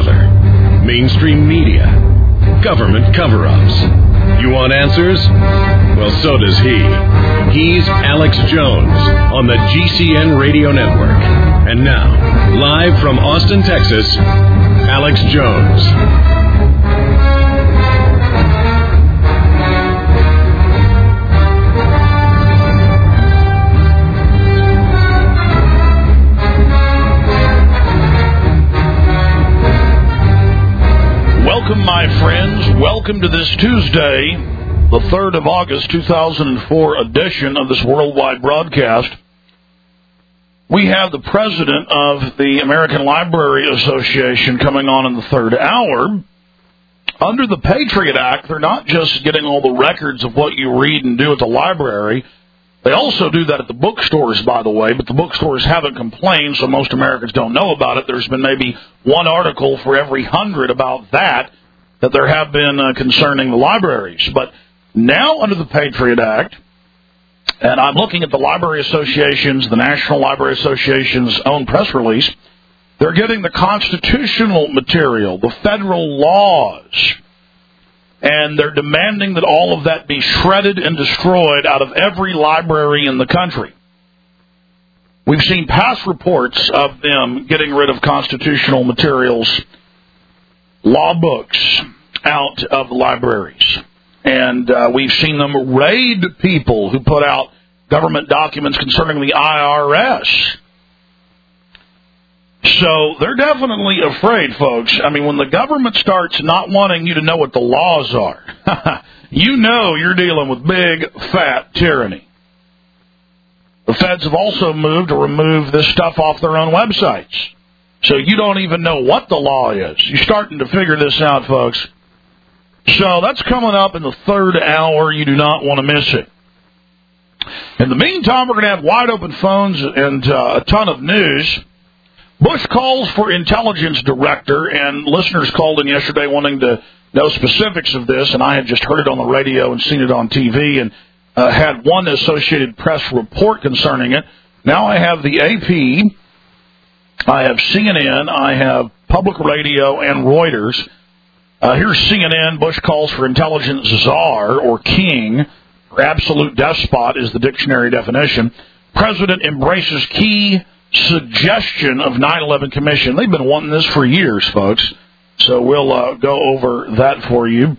other. Mainstream media. Government cover-ups. You want answers? Well, so does he. He's Alex Jones on the GCN Radio Network. And now, live from Austin, Texas, Alex Jones. Welcome, my friends. Welcome to this Tuesday, the 3rd of August, 2004 edition of this worldwide broadcast. We have the president of the American Library Association coming on in the third hour. Under the Patriot Act, they're not just getting all the records of what you read and do at the library. They also do that at the bookstores, by the way, but the bookstores haven't complained, so most Americans don't know about it. There's been maybe one article for every 100 about that there have been concerning the libraries. But now under the Patriot Act, and I'm looking at the Library Association's, the National Library Association's own press release, they're getting the constitutional material, the federal laws, and they're demanding that all of that be shredded and destroyed out of every library in the country. We've seen past reports of them getting rid of constitutional materials, law books, out of the libraries. And we've seen them raid people who put out government documents concerning the IRS. So they're definitely afraid, folks. I mean, when the government starts not wanting you to know what the laws are, you know you're dealing with big, fat tyranny. The feds have also moved to remove this stuff off their own websites. So you don't even know what the law is. You're starting to figure this out, folks. So that's coming up in the third hour. You do not want to miss it. In the meantime, we're going to have wide open phones and a ton of news. Bush calls for intelligence director, and listeners called in yesterday wanting to know specifics of this, and I had just heard it on the radio and seen it on TV and had one Associated Press report concerning it. Now I have the AP, I have CNN, I have Public Radio, and Reuters. Here's CNN. Bush calls for intelligence czar, or king, or absolute despot is the dictionary definition. President embraces key suggestion of 9/11 Commission. They've been wanting this for years, folks. So we'll go over that for you.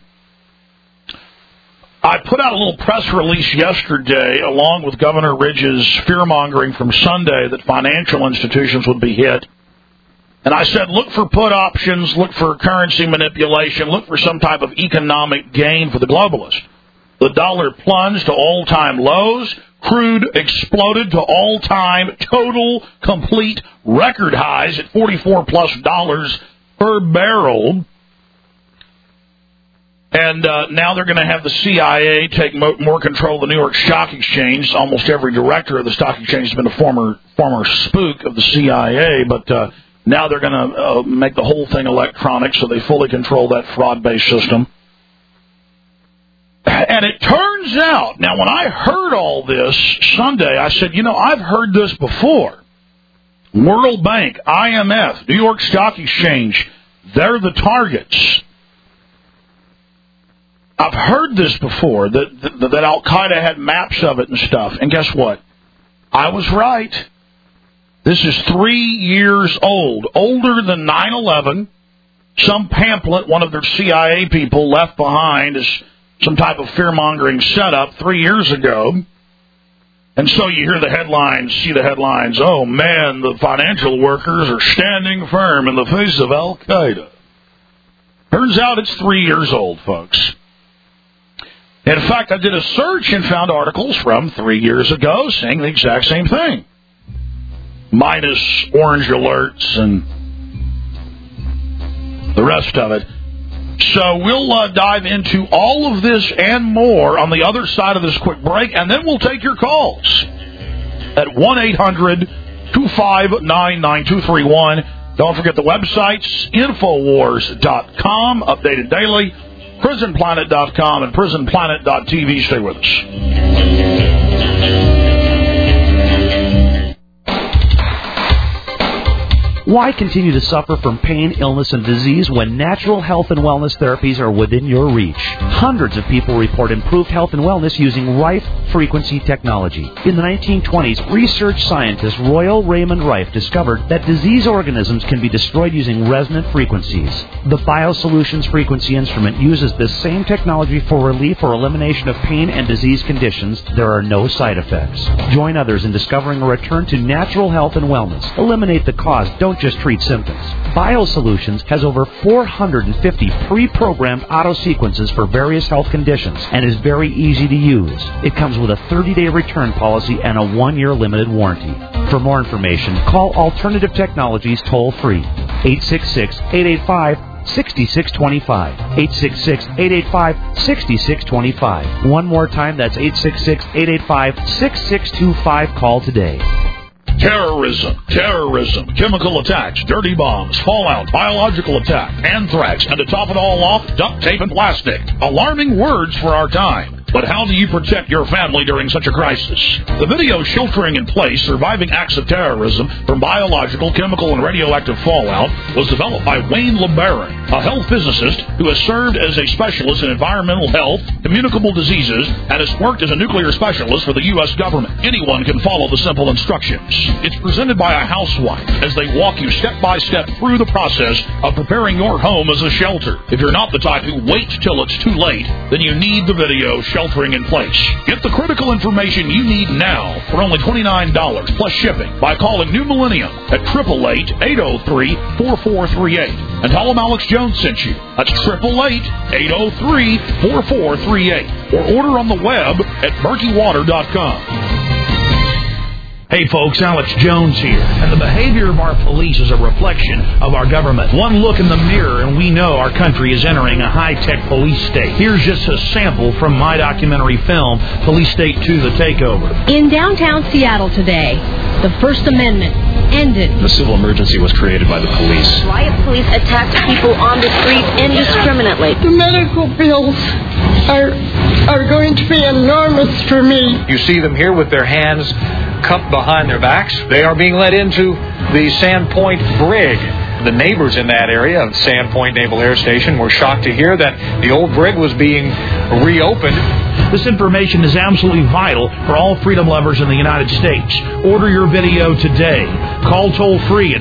I put out a little press release yesterday along with Governor Ridge's fear-mongering from Sunday that financial institutions would be hit. And I said, look for put options, look for currency manipulation, look for some type of economic gain for the globalists. The dollar plunged to all-time lows. Crude exploded to all-time total complete record highs at $44+ per barrel. And now they're going to have the CIA take more control of the New York Stock Exchange. Almost every director of the stock exchange has been a former spook of the CIA, but now they're going to make the whole thing electronic, so they fully control that fraud-based system. And it turns out, now when I heard all this Sunday, I said, I've heard this before. World Bank, IMF, New York Stock Exchange, they're the targets. I've heard this before, that Al-Qaeda had maps of it and stuff. And guess what? I was right. This is 3 years old, older than 9/11. Some pamphlet one of their CIA people left behind as some type of fear-mongering setup 3 years ago. And so you hear the headlines, see the headlines, oh man, the financial workers are standing firm in the face of Al-Qaeda. Turns out it's 3 years old, folks. In fact, I did a search and found articles from 3 years ago saying the exact same thing. Minus orange alerts and the rest of it. So we'll dive into all of this and more on the other side of this quick break, and then we'll take your calls at 1-800-259-9231. Don't forget the websites, Infowars.com, updated daily, PrisonPlanet.com, and PrisonPlanet.tv. Stay with us. Why continue to suffer from pain, illness, and disease when natural health and wellness therapies are within your reach? Hundreds of people report improved health and wellness using Rife frequency technology. In the 1920s, research scientist Royal Raymond Rife discovered that disease organisms can be destroyed using resonant frequencies. The BioSolutions frequency instrument uses this same technology for relief or elimination of pain and disease conditions. There are no side effects. Join others in discovering a return to natural health and wellness. Eliminate the cause. Don't just treat symptoms. BioSolutions has over 450 pre-programmed auto-sequences for various health conditions and is very easy to use. It comes with a 30-day return policy and a 1-year limited warranty. For more information, call Alternative Technologies toll-free, 866-885-6625. 866-885-6625. One more time, that's 866-885-6625. Call today. Terrorism, chemical attacks, dirty bombs, fallout, biological attack, anthrax, and to top it all off, duct tape and plastic. Alarming words for our time. But how do you protect your family during such a crisis? The video Sheltering in Place, Surviving Acts of Terrorism from Biological, Chemical, and Radioactive Fallout was developed by Wayne LeBaron, a health physicist who has served as a specialist in environmental health, communicable diseases, and has worked as a nuclear specialist for the U.S. government. Anyone can follow the simple instructions. It's presented by a housewife as they walk you step by step through the process of preparing your home as a shelter. If you're not the type who waits till it's too late, then you need the video Sheltering in Place. Get the critical information you need now for only $29 plus shipping by calling New Millennium at 888-803-4438 and tell them Alex Jones sent you. That's 888-803-4438 or order on the web at murkywater.com. Hey folks, Alex Jones here, and the behavior of our police is a reflection of our government. One look in the mirror and we know our country is entering a high-tech police state. Here's just a sample from my documentary film, Police State 2: The Takeover. In downtown Seattle today, the First Amendment ended. The civil emergency was created by the police. Riot police attacked people on the street indiscriminately. The medical bills are going to be enormous for me. You see them here with their hands cupped behind their backs. They are being led into the Sandpoint Brig. The neighbors in that area of Sandpoint Naval Air Station were shocked to hear that the old brig was being reopened. This information is absolutely vital for all freedom lovers in the United States. Order your video today. Call toll-free at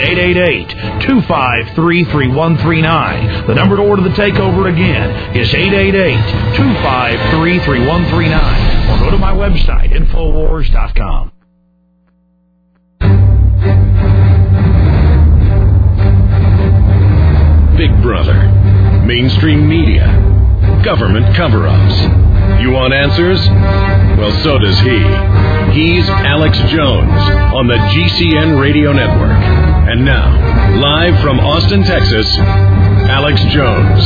888-253-3139. The number to order the takeover again is 888-253-3139. Or go to my website, Infowars.com. Big Brother, mainstream media, government cover-ups. You want answers? Well, so does he. He's Alex Jones on the GCN Radio Network. And now, live from Austin, Texas, Alex Jones.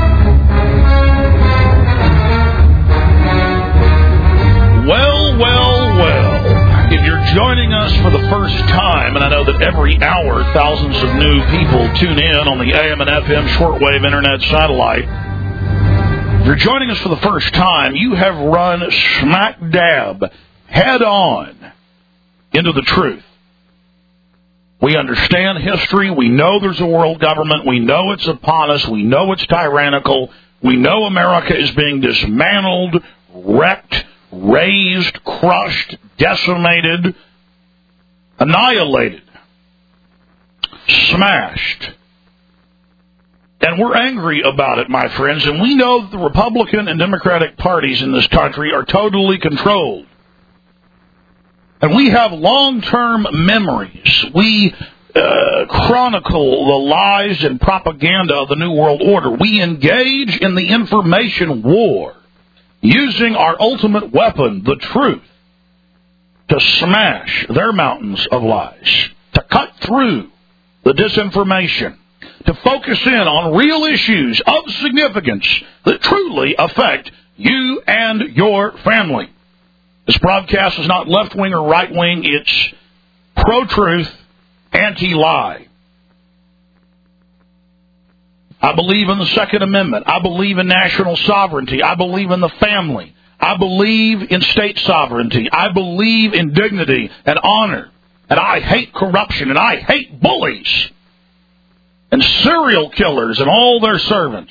Well. If you're joining us for the first time, and I know that every hour thousands of new people tune in on the AM and FM shortwave internet satellite, if you're joining us for the first time, you have run smack dab, head on, into the truth. We understand history. We know there's a world government. We know it's upon us. We know it's tyrannical. We know America is being dismantled, wrecked, razed, crushed, decimated, annihilated, smashed. And we're angry about it, my friends, and we know that the Republican and Democratic parties in this country are totally controlled. And we have long-term memories. We chronicle the lies and propaganda of the New World Order. We engage in the information war, using our ultimate weapon, the truth, to smash their mountains of lies, to cut through the disinformation, to focus in on real issues of significance that truly affect you and your family. This broadcast is not left-wing or right-wing. It's pro-truth, anti-lie. I believe in the Second Amendment. I believe in national sovereignty. I believe in the family. I believe in state sovereignty. I believe in dignity and honor. And I hate corruption, and I hate bullies. and serial killers and all their servants.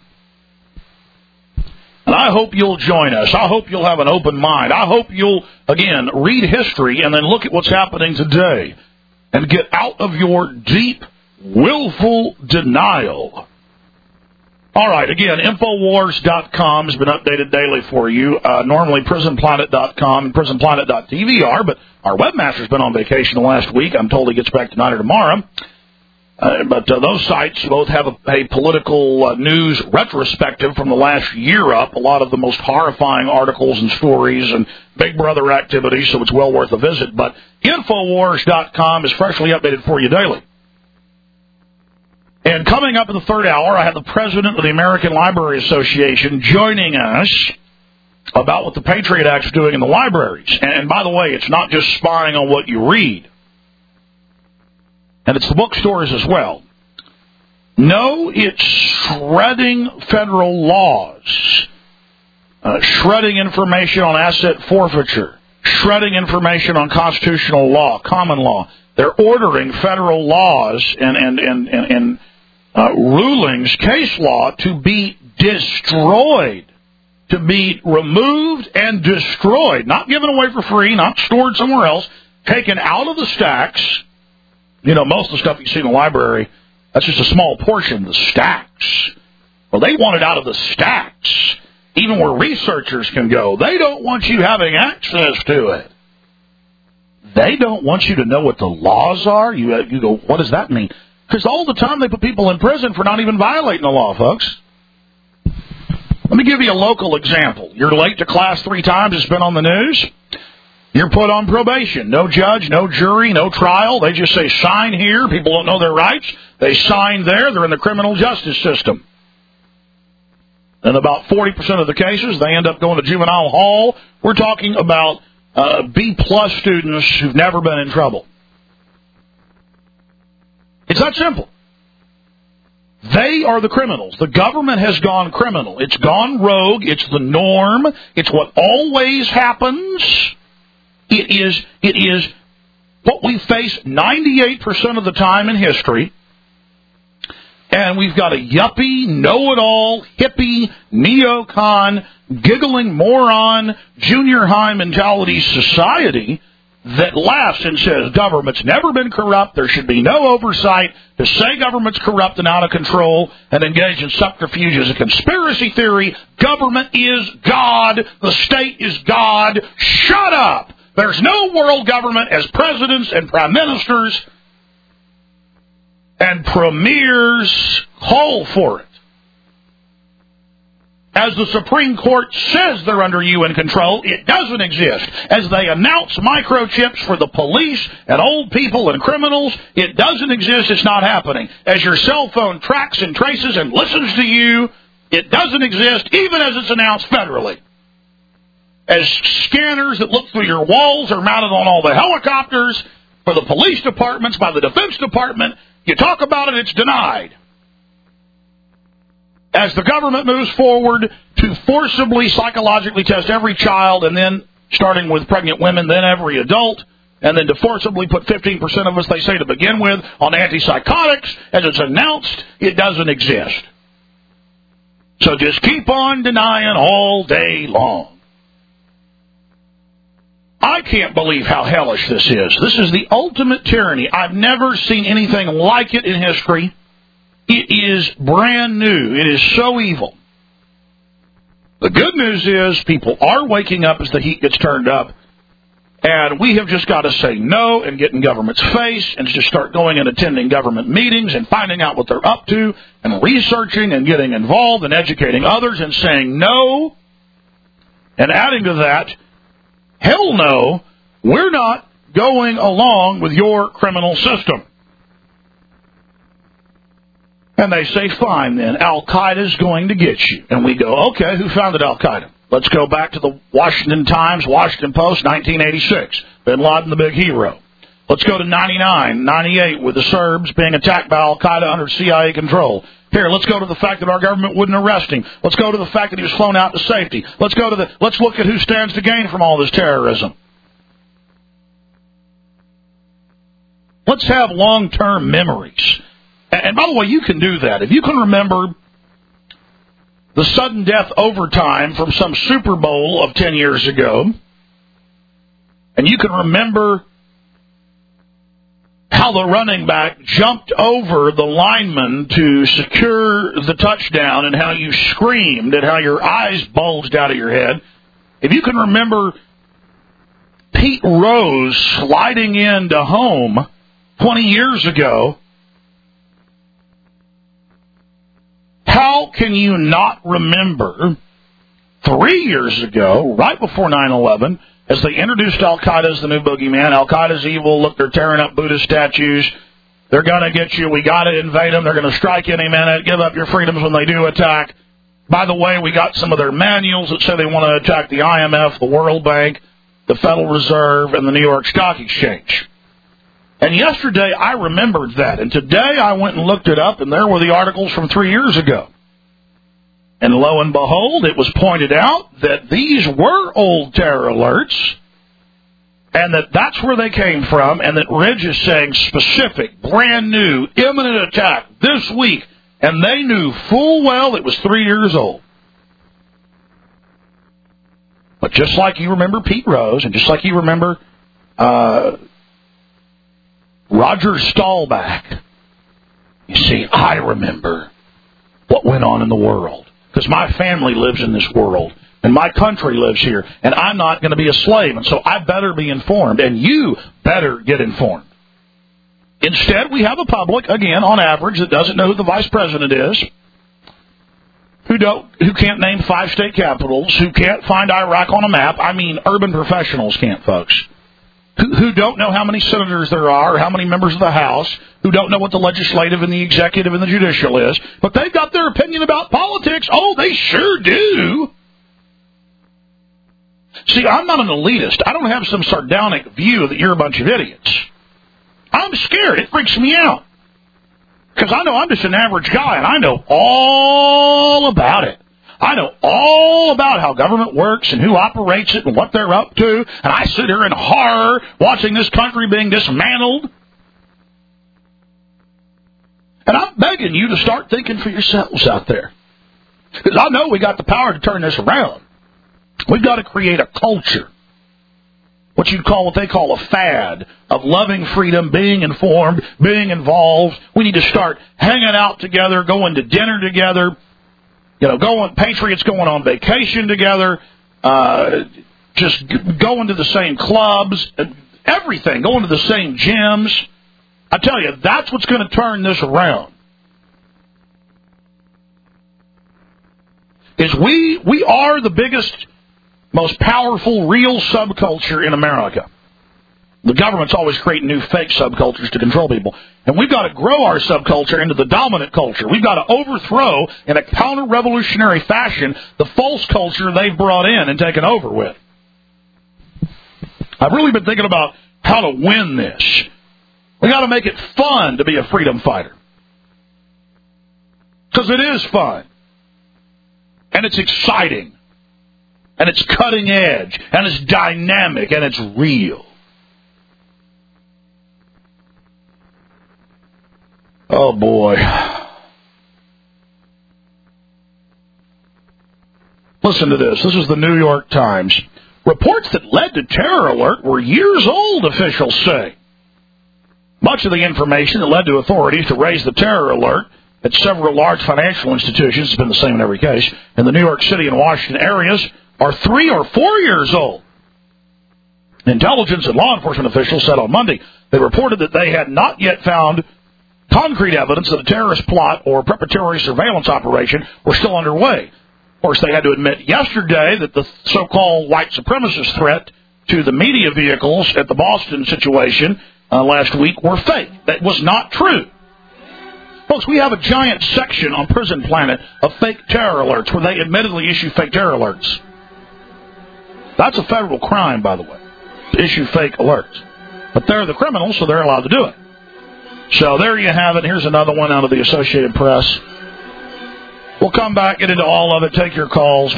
And I hope you'll join us. I hope you'll have an open mind. I hope you'll, again, read history and then look at what's happening today and get out of your deep, willful denial. All right, again, Infowars.com has been updated daily for you. Normally, PrisonPlanet.com and PrisonPlanet.tv are, but our webmaster's been on vacation the last week. I'm told he gets back tonight or tomorrow. But those sites both have a political news retrospective from the last year up, a lot of the most horrifying articles and stories and Big Brother activities, so it's well worth a visit. But Infowars.com is freshly updated for you daily. And coming up in the third hour, I have the president of the American Library Association joining us about what the Patriot Act is doing in the libraries. And by the way, it's not just spying on what you read. And it's the bookstores as well. No, it's shredding federal laws, shredding information on asset forfeiture, shredding information on constitutional law, common law. They're ordering federal laws and rulings, case law, to be destroyed, to be removed and destroyed, not given away for free, not stored somewhere else, taken out of the stacks. You know, most of the stuff you see in the library, that's just a small portion, the stacks. Well, they want it out of the stacks, even where researchers can go. They don't want you having access to it. They don't want you to know what the laws are. You go, what does that mean? Because all the time they put people in prison for not even violating the law, folks. Let me give you a local example. You're late to class 3 times. It's been on the news. You're put on probation. No judge, no jury, no trial. They just say, sign here. People don't know their rights. They sign there. They're in the criminal justice system. In about 40% of the cases, they end up going to juvenile hall. We're talking about B-plus students who've never been in trouble. It's that simple. They are the criminals. The government has gone criminal. It's gone rogue. It's the norm. It's what always happens. It is what we face 98% of the time in history. And we've got a yuppie, know-it-all, hippie, neocon, giggling moron, junior high mentality society that laughs and says government's never been corrupt, there should be no oversight. To say government's corrupt and out of control and engage in subterfuge is a conspiracy theory. Government is God. The state is God. Shut up! There's no world government as presidents and prime ministers and premiers call for it. As the Supreme Court says they're under UN control, it doesn't exist. As they announce microchips for the police and old people and criminals, it doesn't exist. It's not happening. As your cell phone tracks and traces and listens to you, it doesn't exist, even as it's announced federally. As scanners that look through your walls are mounted on all the helicopters for the police departments, by the Defense Department, you talk about it, it's denied. As the government moves forward to forcibly psychologically test every child, and then, starting with pregnant women, then every adult, and then to forcibly put 15% of us, they say to begin with, on antipsychotics, as it's announced, it doesn't exist. So just keep on denying all day long. I can't believe how hellish this is. This is the ultimate tyranny. I've never seen anything like it in history. It is brand new. It is so evil. The good news is people are waking up as the heat gets turned up, and we have just got to say no and get in government's face and just start going and attending government meetings and finding out what they're up to and researching and getting involved and educating others and saying no. And adding to that, hell no, we're not going along with your criminal system. And they say, fine then, Al-Qaeda's going to get you. And we go, okay, who founded Al-Qaeda? Let's go back to the Washington Times, Washington Post, 1986. Bin Laden, the big hero. Let's go to 99, 98, with the Serbs being attacked by Al-Qaeda under CIA control. Here, let's go to the fact that our government wouldn't arrest him. Let's go to the fact that he was flown out to safety. Let's look at who stands to gain from all this terrorism. Let's have long-term memories. And And by the way, you can do that. If you can remember the sudden death overtime from some Super Bowl of 10 years ago, and you can remember how the running back jumped over the lineman to secure the touchdown and how you screamed and how your eyes bulged out of your head. If you can remember Pete Rose sliding into home 20 years ago, how can you not remember 3 years ago, right before 9/11, as they introduced Al-Qaeda as the new boogeyman? Al-Qaeda's evil. Look, they're tearing up Buddhist statues. They're going to get you. We got to invade them. They're going to strike any minute. Give up your freedoms when they do attack. By the way, we got some of their manuals that say they want to attack the IMF, the World Bank, the Federal Reserve, and the New York Stock Exchange. And yesterday I remembered that. And today I went and looked it up, and there were the articles from 3 years ago. And lo and behold, it was pointed out that these were old terror alerts, and that that's where they came from, and that Ridge is saying specific, brand new, imminent attack this week, and they knew full well it was 3 years old. But just like you remember Pete Rose, and just like you remember Roger Staubach, you see, I remember what went on in the world. Because my family lives in this world, and my country lives here, and I'm not going to be a slave, and so I better be informed, and you better get informed. Instead, we have a public, again, on average, that doesn't know who the vice president is, who can't name 5 state capitals, who can't find Iraq on a map. I mean, urban professionals can't, folks. Who don't know how many senators there are, or how many members of the House, who don't know what the legislative and the executive and the judicial is, but they've got their opinion about politics. Oh, they sure do. See, I'm not an elitist. I don't have some sardonic view that you're a bunch of idiots. I'm scared. It freaks me out. Because I know I'm just an average guy, and I know all about it. I know all about how government works and who operates it and what they're up to, and I sit here in horror watching this country being dismantled. And I'm begging you to start thinking for yourselves out there. Because I know we got the power to turn this around. We've got to create a culture, what they call a fad, of loving freedom, being informed, being involved. We need to start hanging out together, going to dinner together, patriots going on vacation together, just going to the same clubs, everything, going to the same gyms. I tell you, that's what's going to turn this around. Is we are the biggest, most powerful, real subculture in America. The government's always creating new fake subcultures to control people. And we've got to grow our subculture into the dominant culture. We've got to overthrow, in a counter-revolutionary fashion, the false culture they've brought in and taken over with. I've really been thinking about how to win this. We've got to make it fun to be a freedom fighter. Because it is fun. And it's exciting. And it's cutting edge. And it's dynamic. And it's real. Oh, boy. Listen to this. This is the New York Times. Reports that led to terror alert were years old, officials say. Much of the information that led to authorities to raise the terror alert at several large financial institutions, it's been the same in every case, in the New York City and Washington areas, are 3 or 4 years old. Intelligence and law enforcement officials said on Monday they reported that they had not yet found concrete evidence that a terrorist plot or preparatory surveillance operation were still underway. Of course, they had to admit yesterday that the so-called white supremacist threat to the media vehicles at the Boston situation last week were fake. That was not true. Folks, we have a giant section on Prison Planet of fake terror alerts where they admittedly issue fake terror alerts. That's a federal crime, by the way, to issue fake alerts. But they're the criminals, so they're allowed to do it. So there you have it. Here's another one out of the Associated Press. We'll come back, get into all of it. Take your calls.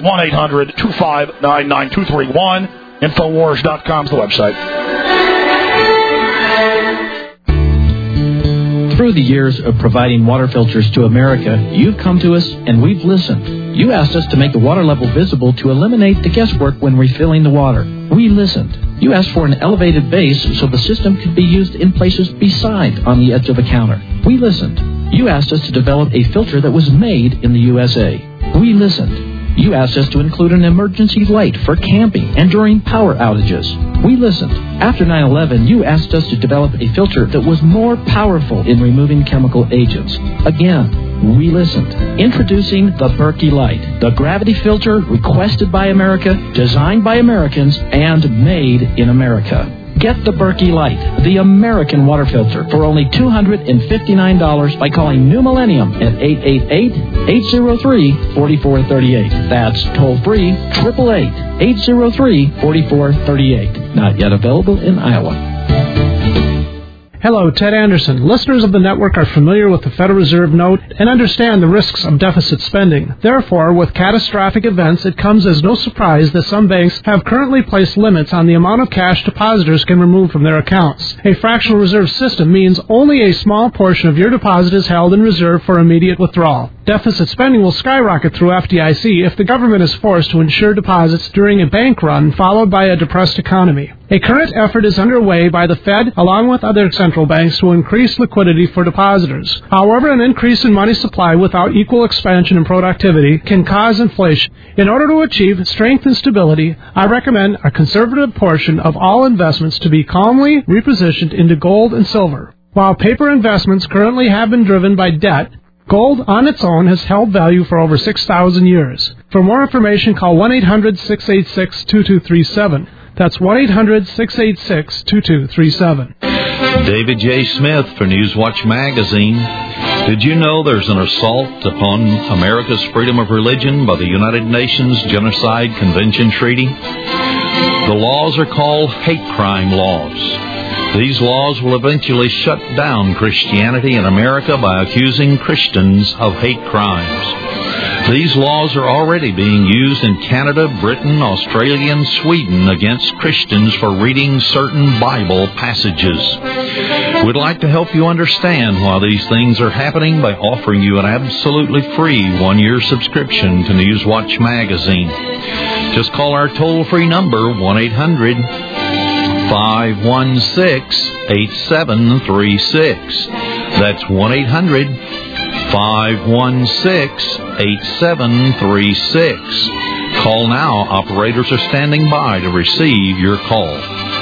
1-800-259-9231. Infowars.com is the website. Through the years of providing water filters to America, you've come to us and we've listened. You asked us to make the water level visible to eliminate the guesswork when refilling the water. We listened. You asked for an elevated base so the system could be used in places beside on the edge of the counter. We listened. You asked us to develop a filter that was made in the USA. We listened. You asked us to include an emergency light for camping and during power outages. We listened. After 9/11, you asked us to develop a filter that was more powerful in removing chemical agents. Again, we listened. Introducing the Berkey Light, the gravity filter requested by America, designed by Americans, and made in America. Get the Berkey Light, the American water filter, for only $259 by calling New Millennium at 888-803-4438. That's toll-free, 888-803-4438. Not yet available in Iowa. Hello, Ted Anderson. Listeners of the network are familiar with the Federal Reserve note and understand the risks of deficit spending. Therefore, with catastrophic events, it comes as no surprise that some banks have currently placed limits on the amount of cash depositors can remove from their accounts. A fractional reserve system means only a small portion of your deposit is held in reserve for immediate withdrawal. Deficit spending will skyrocket through FDIC if the government is forced to insure deposits during a bank run followed by a depressed economy. A current effort is underway by the Fed along with other central banks to increase liquidity for depositors. However, an increase in money supply without equal expansion in productivity can cause inflation. In order to achieve strength and stability, I recommend a conservative portion of all investments to be calmly repositioned into gold and silver. While paper investments currently have been driven by debt, gold on its own has held value for over 6,000 years. For more information, call 1-800-686-2237. That's 1-800-686-2237. David J. Smith for Newswatch Magazine. Did you know there's an assault upon America's freedom of religion by the United Nations Genocide Convention Treaty? The laws are called hate crime laws. These laws will eventually shut down Christianity in America by accusing Christians of hate crimes. These laws are already being used in Canada, Britain, Australia, and Sweden against Christians for reading certain Bible passages. We'd like to help you understand why these things are happening by offering you an absolutely free one-year subscription to Newswatch Magazine. Just call our toll-free number, 1-800-516-8736. That's 1-800-516-8736. Call now. Operators are standing by to receive your call.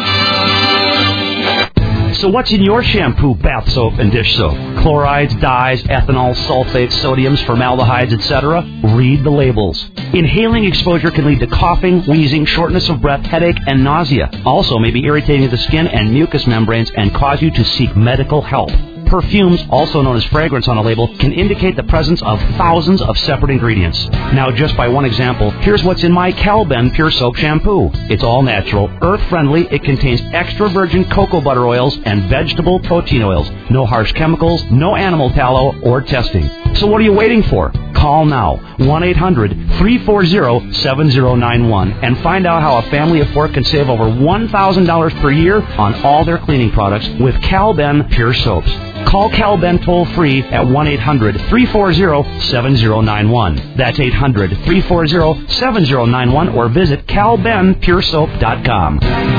So what's in your shampoo, bath soap, and dish soap? Chlorides, dyes, ethanol, sulfates, sodiums, formaldehydes, etc.? Read the labels. Inhaling exposure can lead to coughing, wheezing, shortness of breath, headache, and nausea. Also may be irritating to the skin and mucous membranes and cause you to seek medical help. Perfumes, also known as fragrance on a label, can indicate the presence of thousands of separate ingredients. Now, just by one example, here's what's in my Calben Pure Soap Shampoo. It's all natural, earth-friendly, it contains extra virgin cocoa butter oils and vegetable protein oils. No harsh chemicals, no animal tallow, or testing. So what are you waiting for? Call now, 1-800-340-7091, and find out how a family of four can save over $1,000 per year on all their cleaning products with Calben Pure Soaps. Call Calben toll-free at 1-800-340-7091. That's 800-340-7091, or visit calbenpuresoap.com.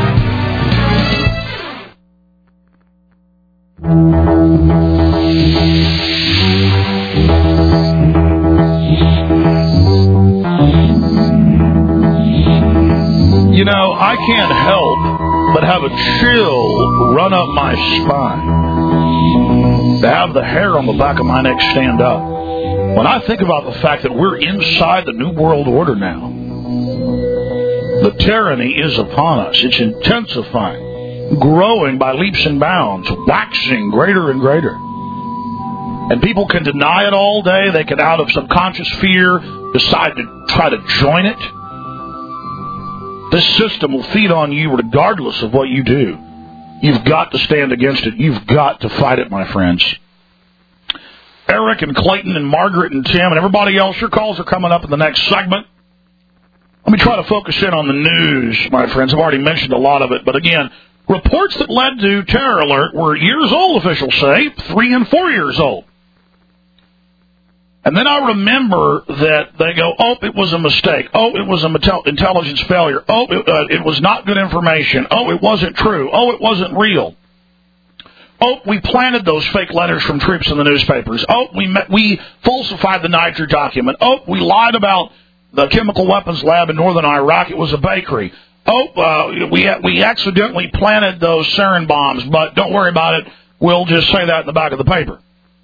You know, I can't help but have a chill run up my spine, to have the hair on the back of my neck stand up when I think about the fact that we're inside the New World Order now. The tyranny is upon us. It's intensifying, growing by leaps and bounds, waxing greater and greater. And people can deny it all day. They can, out of subconscious fear, decide to try to join it. This system will feed on you regardless of what you do. You've got to stand against it. You've got to fight it, my friends. Eric and Clayton and Margaret and Tim and everybody else, your calls are coming up in the next segment. Let me try to focus in on the news, my friends. I've already mentioned a lot of it. But again, Reports that led to terror alert were years old, officials say, 3 and 4 years old. And then I remember that they go, oh, it was a mistake. Oh, it was an intelligence failure. Oh, it was not good information. Oh, it wasn't true. Oh, it wasn't real. Oh, we planted those fake letters from troops in the newspapers. Oh, we falsified the Niger document. Oh, we lied about the chemical weapons lab in northern Iraq. It was a bakery. Oh, we accidentally planted those sarin bombs, but don't worry about it. We'll just say that in the back of the paper.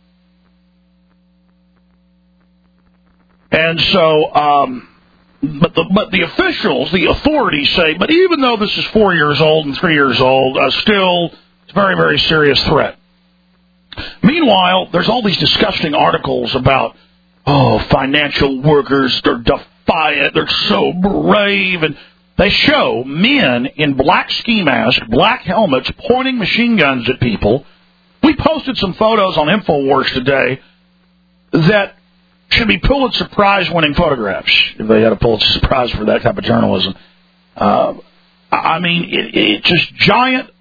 And so, but the officials, the authorities say, but even though this is 4 years old and 3 years old, still it's a very, very serious threat. Meanwhile, there's all these disgusting articles about, financial workers, they're defiant, they're so brave, and they show men in black ski masks, black helmets, pointing machine guns at people. We posted some photos on InfoWars today that should be Pulitzer Prize-winning photographs, if they had a Pulitzer Prize for that type of journalism. I mean, it's just giant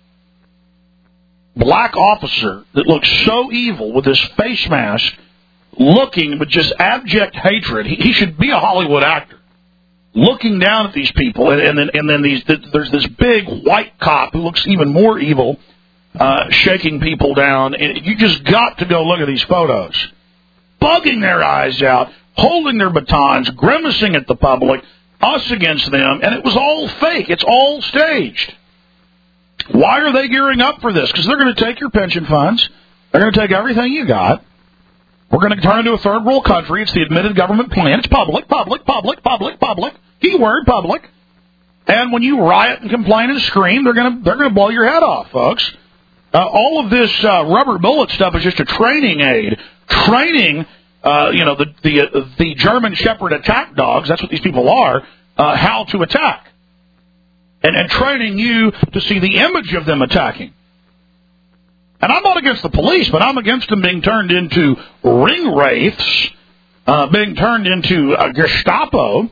black officer that looks so evil with this face mask, looking with just abject hatred. He should be a Hollywood actor, looking down at these people, and then there's this big white cop who looks even more evil, shaking people down. And you just got to go look at these photos. Bugging their eyes out, holding their batons, grimacing at the public, us against them, and it was all fake. It's all staged. Why are they gearing up for this? Because they're going to take your pension funds. They're going to take everything you got. We're going to turn into a third world country. It's the admitted government plan. It's public. Keyword public. And when you riot and complain and scream, they're going to blow your head off, folks. All of this rubber bullet stuff is just a training aid. Training, the German Shepherd attack dogs, that's what these people are, how to attack. And training you to see the image of them attacking. And I'm not against the police, but I'm against them being turned into ring wraiths, being turned into Gestapo.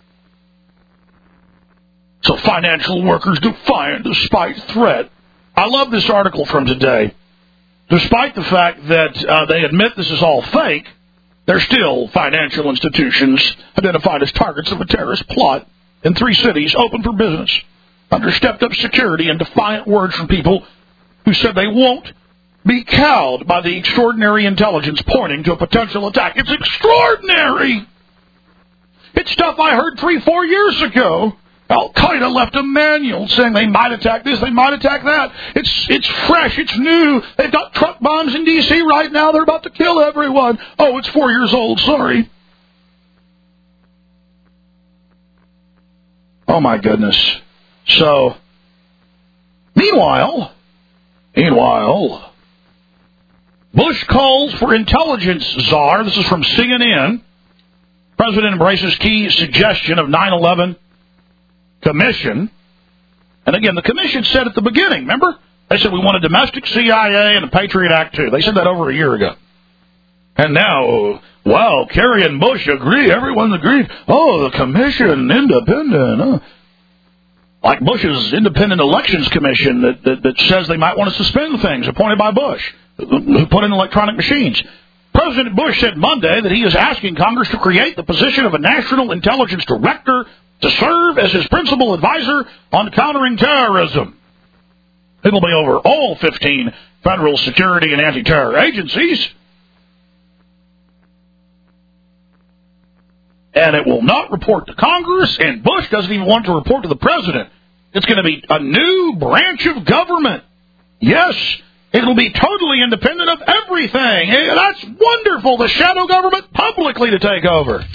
So financial workers defiant despite threat. I love this article from today. Despite the fact that they admit this is all fake, they're still financial institutions identified as targets of a terrorist plot in 3 cities open for business under stepped-up security and defiant words from people who said they won't be cowed by the extraordinary intelligence pointing to a potential attack. It's extraordinary! It's stuff I heard 3-4 years ago. Al-Qaeda left a manual saying they might attack this, they might attack that. It's fresh, it's new. They've got truck bombs in D.C. right now. They're about to kill everyone. Oh, it's 4 years old, sorry. Oh, my goodness. So, meanwhile, Bush calls for intelligence czar. This is from CNN. President embraces key suggestion of 9/11 commission. And again, the commission said at the beginning, remember? They said we want a domestic CIA and a Patriot Act too. They said that over a year ago. And now, wow, Kerry and Bush agree. Everyone agreed. Oh, the commission, independent. Like Bush's Independent Elections Commission that says they might want to suspend things appointed by Bush, who put in electronic machines. President Bush said Monday that he is asking Congress to create the position of a National Intelligence Director to serve as his principal advisor on countering terrorism. It'll be over all 15 federal security and anti-terror agencies. And it will not report to Congress, and Bush doesn't even want to report to the president. It's going to be a new branch of government. Yes, it'll be totally independent of everything. That's wonderful. The shadow government publicly to take over.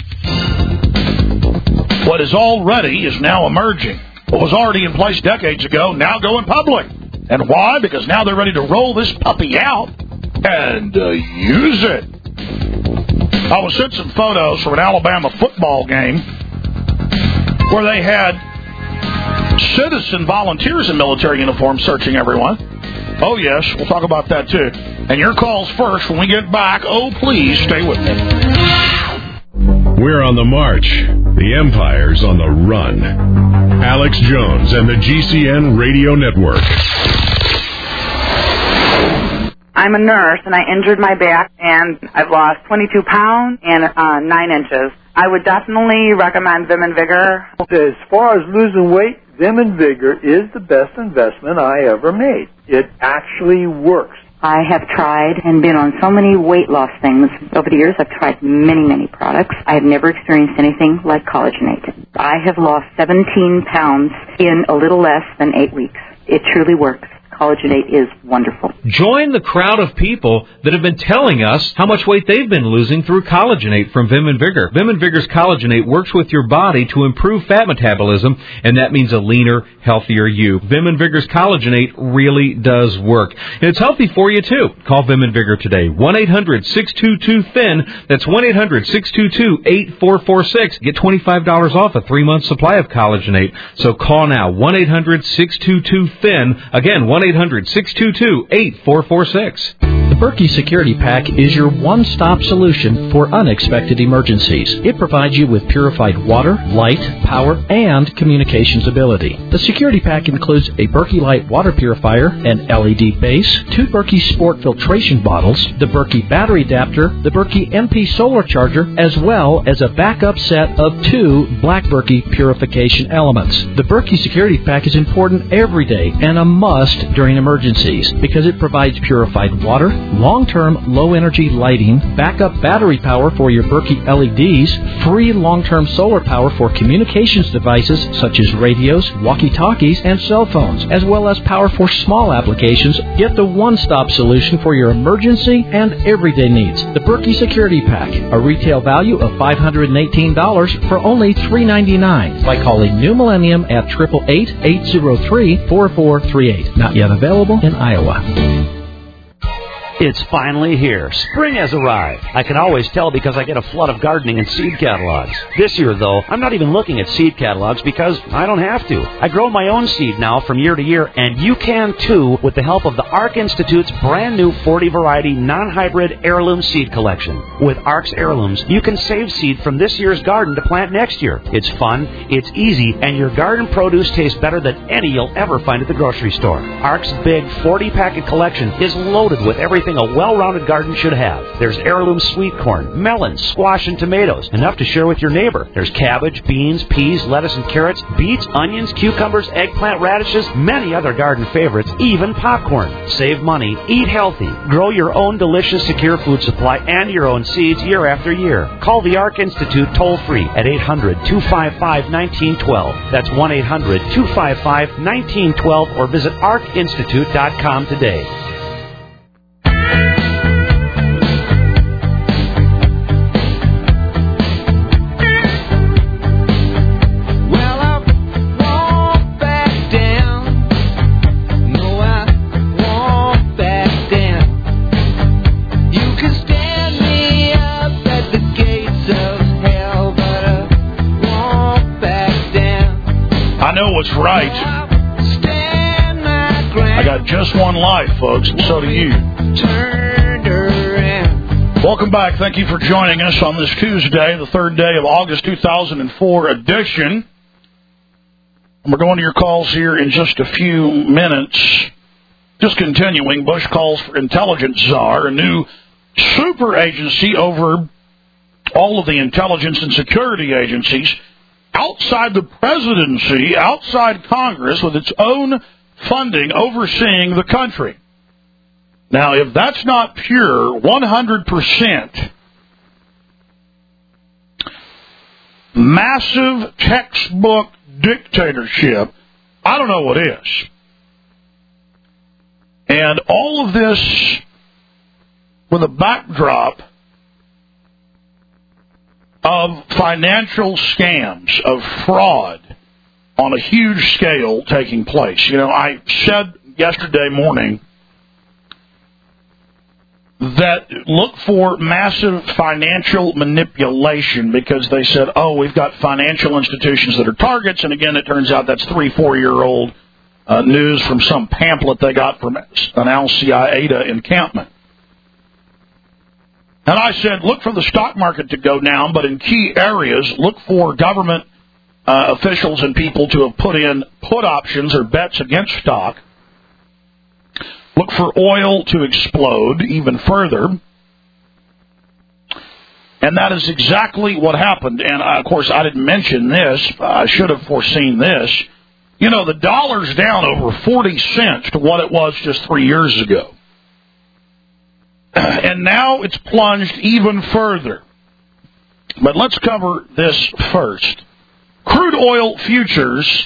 What is already is now emerging. What was already in place decades ago, now going public. And why? Because now they're ready to roll this puppy out and use it. I was sent some photos from an Alabama football game where they had citizen volunteers in military uniforms searching everyone. Oh, yes, we'll talk about that, too. And your calls first when we get back. Oh, please stay with me. We're on the march. The empire's on the run. Alex Jones and the GCN Radio Network. I'm a nurse, and I injured my back, and I've lost 22 pounds and 9 inches. I would definitely recommend Vim and Vigor. As far as losing weight, Vim and Vigor is the best investment I ever made. It actually works. I have tried and been on so many weight loss things. Over the years, I've tried many, many products. I have never experienced anything like Collagenate. I have lost 17 pounds in a little less than 8 weeks. It truly works. Collagenate is wonderful. Join the crowd of people that have been telling us how much weight they've been losing through Collagenate from Vim and Vigor. Vim and Vigor's Collagenate works with your body to improve fat metabolism, and that means a leaner, healthier you. Vim and Vigor's Collagenate really does work. And it's healthy for you, too. Call Vim and Vigor today. 1-800-622-THIN. That's 1-800-622-8446. Get $25 off a 3-month supply of Collagenate. So call now. 1-800-622-THIN. Again, 1-800-622-8446. The Berkey Security Pack is your one-stop solution for unexpected emergencies. It provides you with purified water, light, power, and communications ability. The Security Pack includes a Berkey Light water purifier, an LED base, 2 Berkey Sport filtration bottles, the Berkey battery adapter, the Berkey MP solar charger, as well as a backup set of 2 Black Berkey purification elements. The Berkey Security Pack is important every day and a must during emergencies because it provides purified water, long-term low-energy lighting, backup battery power for your Berkey LEDs, free long-term solar power for communications devices such as radios, walkie-talkies, and cell phones, as well as power for small applications. Get the one-stop solution for your emergency and everyday needs. The Berkey Security Pack, a retail value of $518 for only $399 by calling New Millennium at 888-803-4438. Not yet available in Iowa. It's finally here. Spring has arrived. I can always tell because I get a flood of gardening and seed catalogs. This year, though, I'm not even looking at seed catalogs because I don't have to. I grow my own seed now from year to year, and you can too with the help of the ARC Institute's brand new 40-variety non-hybrid heirloom seed collection. With ARC's heirlooms, you can save seed from this year's garden to plant next year. It's fun, it's easy, and your garden produce tastes better than any you'll ever find at the grocery store. ARC's big 40-packet collection is loaded with everything a well-rounded garden should have. There's heirloom sweet corn, melons, squash, and tomatoes, enough to share with your neighbor. There's cabbage, beans, peas, lettuce, and carrots, beets, onions, cucumbers, eggplant, radishes, many other garden favorites, even popcorn. Save money, eat healthy, grow your own delicious, secure food supply and your own seeds year after year. Call the ARC Institute toll-free at 800-255-1912. That's 1-800-255-1912, or visit arcinstitute.com today. What's right. I got just one life, folks, and so do you. Welcome back. Thank you for joining us on this Tuesday, the 3rd day of August 2004 edition. We're going to your calls here in just a few minutes. Just continuing, Bush calls for intelligence czar, a new super agency over all of the intelligence and security agencies outside the presidency, outside Congress, with its own funding overseeing the country. Now, if that's not pure 100% massive textbook dictatorship, I don't know what is. And all of this with a backdrop of financial scams, of fraud on a huge scale taking place. You know, I said yesterday morning that look for massive financial manipulation because they said, oh, we've got financial institutions that are targets, and again, it turns out that's 3-4-year-old news from some pamphlet they got from an al-Qaeda encampment. And I said, look for the stock market to go down, but in key areas, look for government officials and people to have put in put options or bets against stock. Look for oil to explode even further. And that is exactly what happened. And, of course, I didn't mention this. I should have foreseen this. You know, the dollar's down over 40 cents to what it was just 3 years ago. And now it's plunged even further. But let's cover this first. Crude oil futures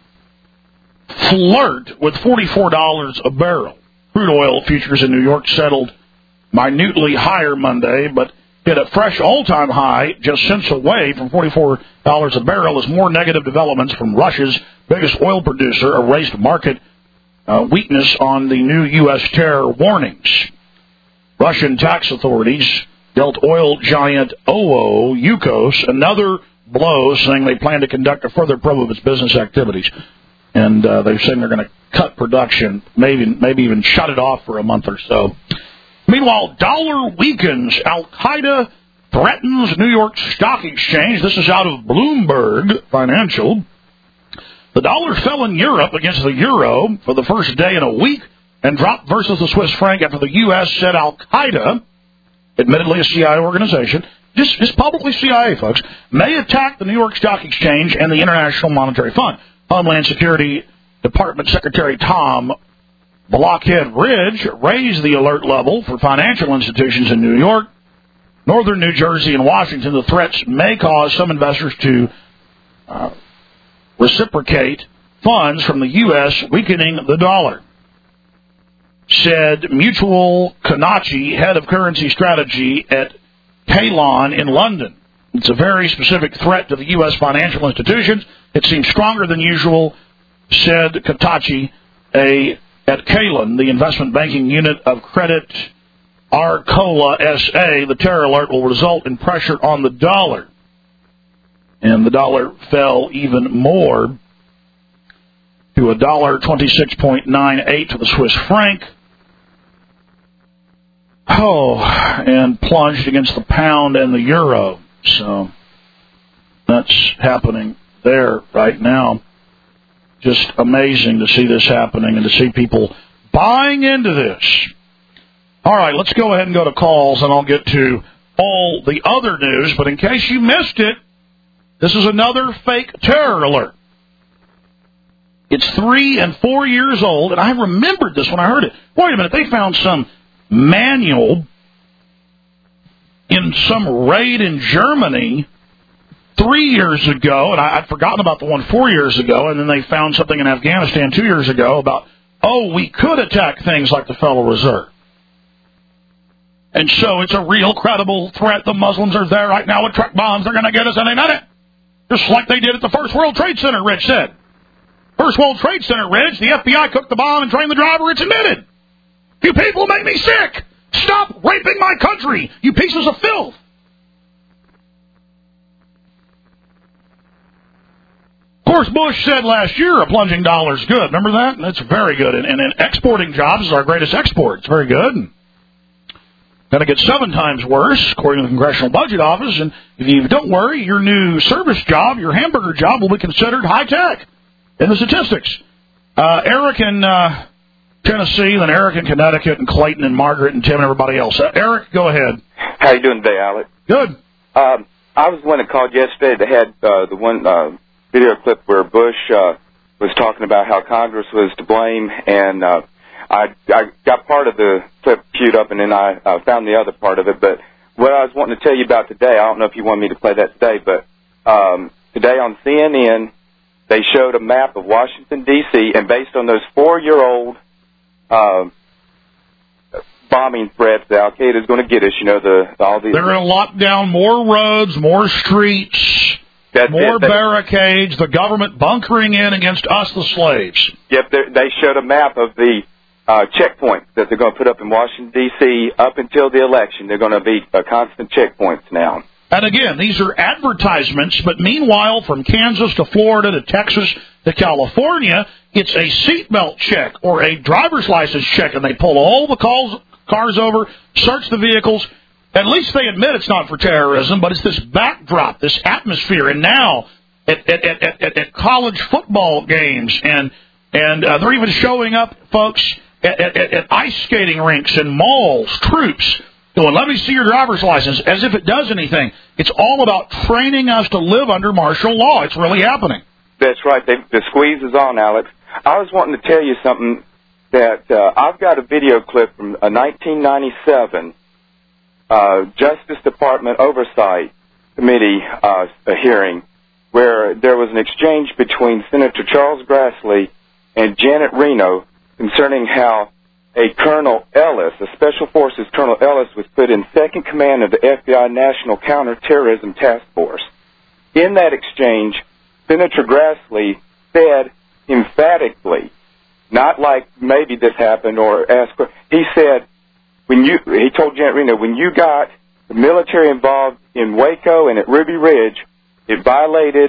flirt with $44 a barrel. Crude oil futures in New York settled minutely higher Monday, but hit a fresh all-time high just cents away from $44 a barrel as more negative developments from Russia's biggest oil producer erased market weakness on the new U.S. terror warnings. Russian tax authorities dealt oil giant OO Yukos another blow, saying they plan to conduct a further probe of its business activities. And they're saying they're going to cut production, maybe even shut it off for a month or so. Meanwhile, dollar weakens. Al-Qaeda threatens New York Stock Exchange. This is out of Bloomberg Financial. The dollar fell in Europe against the euro for the first day in a week and dropped versus the Swiss franc after the U.S. said Al-Qaeda, admittedly a CIA organization, just publicly CIA, folks, may attack the New York Stock Exchange and the International Monetary Fund. Homeland Security Department Secretary Tom Blockhead Ridge raised the alert level for financial institutions in New York, northern New Jersey, and Washington. The threats may cause some investors to reciprocate funds from the U.S., weakening the dollar, said Mutual Kanachi, head of currency strategy at Kalon in London. It's a very specific threat to the U.S. financial institutions. It seems stronger than usual, said Katachi, at Kalon, the investment banking unit of Credit Arcola S.A. The terror alert will result in pressure on the dollar. And the dollar fell even more to $1.26.98 to the Swiss franc. And plunged against the pound and the euro. So that's happening there right now. Just amazing to see this happening and to see people buying into this. All right, let's go ahead and go to calls, and I'll get to all the other news. But in case you missed it, this is another fake terror alert. It's 3 and 4 years old, and I remembered this when I heard it. Wait a minute, they found some manual in some raid in Germany 3 years ago, and I'd forgotten about the one 4 years ago, and then they found something in Afghanistan 2 years ago about, we could attack things like the Federal Reserve. And so it's a real credible threat. The Muslims are there right now with truck bombs. They're going to get us, and they meant it. Just like they did at the First World Trade Center, Rich said. First World Trade Center, Rich, the FBI cooked the bomb and trained the driver. It's admitted. You people make me sick. Stop raping my country, you pieces of filth. Of course, Bush said last year a plunging dollar's good. Remember that? That's very good. And exporting jobs is our greatest export. It's very good. Going to get 7 times worse, according to the Congressional Budget Office. And if you don't worry, your new service job, your hamburger job, will be considered high-tech in the statistics. Eric in Tennessee, then Eric in Connecticut, and Clayton and Margaret and Tim and everybody else. Eric, go ahead. How you doing today, Alex? Good. I was the one that called yesterday that had the one video clip where Bush was talking about how Congress was to blame, and I got part of the clip queued up, and then I found the other part of it. But what I was wanting to tell you about today, I don't know if you want me to play that today, but today on CNN, they showed a map of Washington, D.C., and based on those 4-year-old bombing threats that Al-Qaeda is going to get us, all these... They're going to lock down more roads, more streets, more barricades, the government bunkering in against us, the slaves. Yep, they showed a map of the checkpoints that they're going to put up in Washington, D.C. up until the election. They're going to be constant checkpoints now. And again, these are advertisements, but meanwhile, from Kansas to Florida to Texas to California, it's a seatbelt check or a driver's license check, and they pull all the cars over, search the vehicles, At least they admit it's not for terrorism, but it's this backdrop, this atmosphere. And now at college football games, and they're even showing up, folks, at ice skating rinks and malls, troops going, let me see your driver's license, as if it does anything. It's all about training us to live under martial law. It's really happening. That's right. The squeeze is on, Alex. I was wanting to tell you something that I've got a video clip from a 1997 Justice Department Oversight Committee hearing where there was an exchange between Senator Charles Grassley and Janet Reno concerning how a Colonel Ellis, a Special Forces Colonel Ellis, was put in second command of the FBI National Counterterrorism Task Force. In that exchange, Senator Grassley said emphatically, not like maybe this happened or asked, he said, he told Janet Reno, when you got the military involved in Waco and at Ruby Ridge, it violated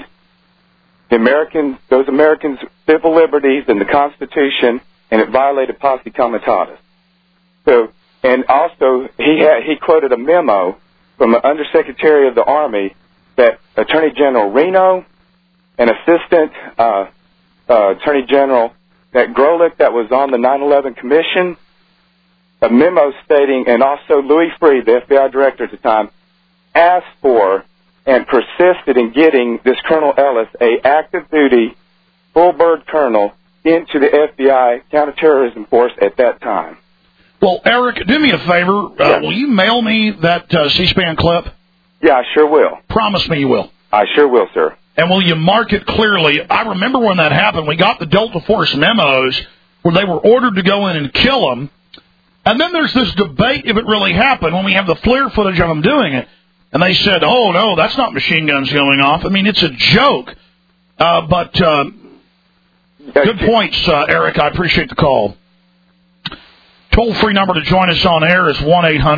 those Americans' civil liberties and the Constitution, and it violated posse comitatus. So, and also he quoted a memo from the Undersecretary of the Army that Attorney General Reno and Assistant Attorney General that Grolich that was on the 9/11 Commission, a memo stating, and also Louis Freeh, the FBI director at the time, asked for and persisted in getting this Colonel Ellis, a active duty, full bird colonel, into the FBI counterterrorism force at that time. Well, Eric, do me a favor. Will you mail me that C-SPAN clip? Yeah, I sure will. Promise me you will. I sure will, sir. And will you mark it clearly? I remember when that happened. We got the Delta Force memos where they were ordered to go in and kill them. And then there's this debate if it really happened when we have the FLIR footage of them doing it. And they said, oh, no, that's not machine guns going off. I mean, it's a joke. But good points, Eric. I appreciate the call. Toll-free number to join us on air is